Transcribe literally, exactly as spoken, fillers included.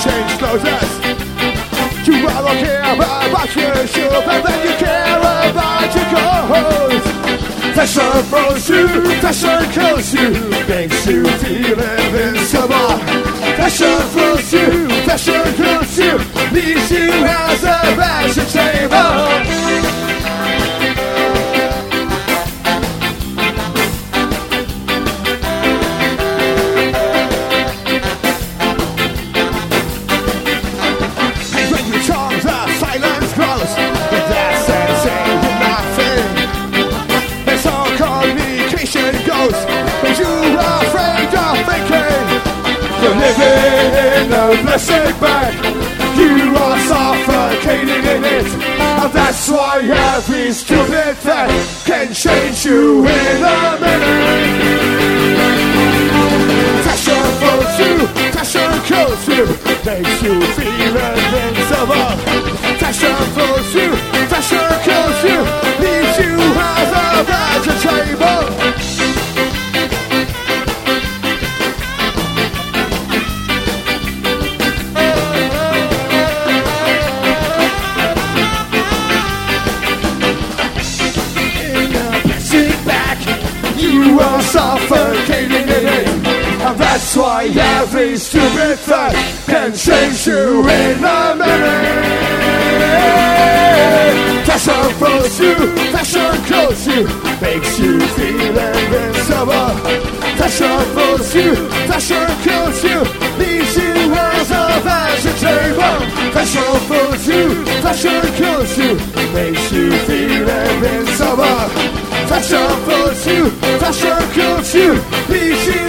change clothes. You rather care about your shoe than you care about your clothes. Fashion throws you, fashion kills you, makes you feel invincible. Fashion throws you, fashion kills you, leaves you as a vegetable. Living in a blessed bag, you are suffocating in it, and that's why every stupid fact can change you in a minute. Fashion follows you, fashion kills you, makes you feel invincible. Fashion follows you, fashion kills you, leaves you as a vegetable. Suffocating in it, and that's why every stupid fact can change you in a minute. Fashion throws you, fashion kills you, makes you feel invincible. Fashion throws you, fashion kills you, leaves you as a vegetable. Fashion throws you, fashion kills you, makes you feel invincible. Fashion throws you, fashion kills you, leaves you